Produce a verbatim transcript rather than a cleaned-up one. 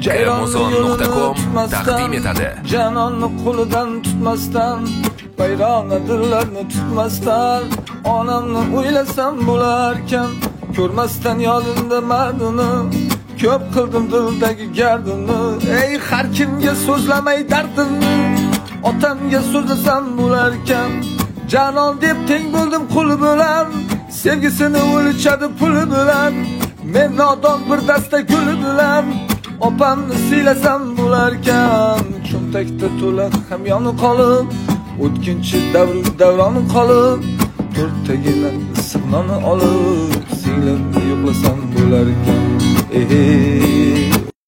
Amazon nuqta com taqdim etadi. Janonni qo'lidan tutmasdan, bayrog'i dillarni tutmasdan, onamni o'ylasam bo'larkan, ko'rmasdan yodimda mardini, ko'p qildim dildagi gardini. Ey har kimga so'zlamay dardimni, otamga so'zlasam bo'larkan, janon deb teng bo'ldim quli bilan, sevgisini o'lchadi puli bilan. Men nodon bir dasta guli bilan opamni siylasam bo'larkan, cho'ntakda to'la hamyoni qolib, o'tkinchi davr davroni qolib, to'rttagina issiq nonni olib, singlab yo'qlasam bo'larkan. Ey